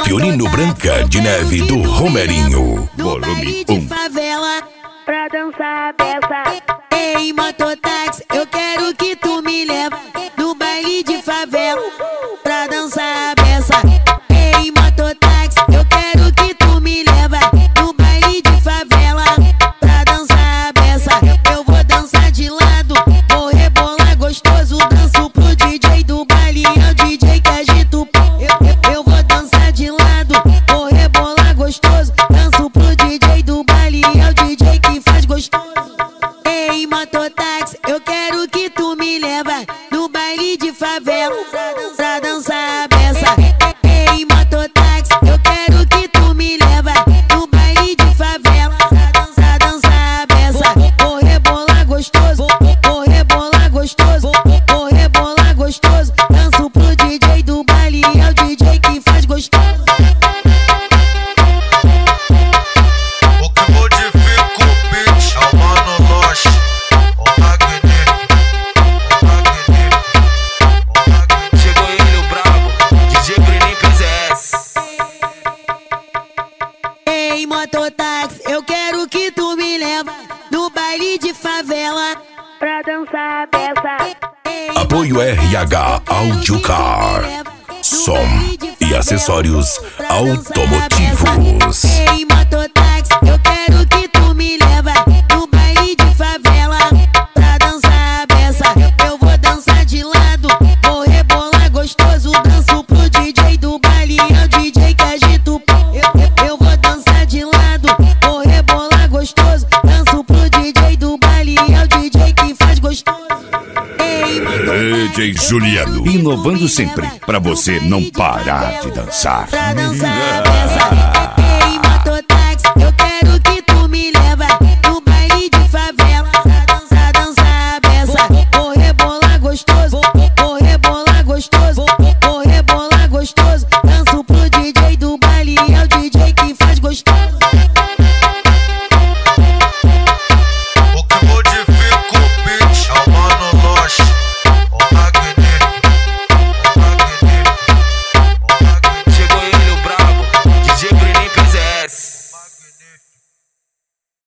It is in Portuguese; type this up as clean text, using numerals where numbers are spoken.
Fiorino Branca de Neve do Romerinho. Volume 1. Favela pra dançar a peça. Ei, mototáxi, eu quero que tu me leva no baile de favela pra dançar a peça. Ei, mototáxi, eu quero que tu me leva no baile de favela pra dançar a peça. Eu vou dançar de lado, vou rebolar gostoso, danço pro DJ do baile, é o DJ que agita o pau. Eu vou dançar de lado, vou rebolar gostoso, danço pro DJ do baile, é o DJ que faz gostoso. Ei, mototáxi, eu quero que tu me leva no baile de favela pra dançar a peça. Ei, mototáxi, eu quero que tu me leva no baile de favela pra dançar a peça. Vou rebolar gostoso, vou rebolar gostoso, vou rebolar gostoso, danço pro DJ do baile, é o DJ que faz gostoso. Ei, mototáxi, eu quero que tu me leva no baile de favela pra dançar a peça. Apoio RH Audio Car, som e acessórios automotivos. Ei, mototáxi, eu quero que tu me leva no baile de favela pra dançar a peça. Eu vou dançar de lado, vou rebolar gostoso, danço pro DJ do baile, é o DJ que agita o pau. Eu vou dançar de lado, vou rebolar gostoso, danço pro DJ do baile, é o DJ que faz gostoso. DJ Juliano, inovando sempre pra você não parar de dançar. Pra dançar a peça.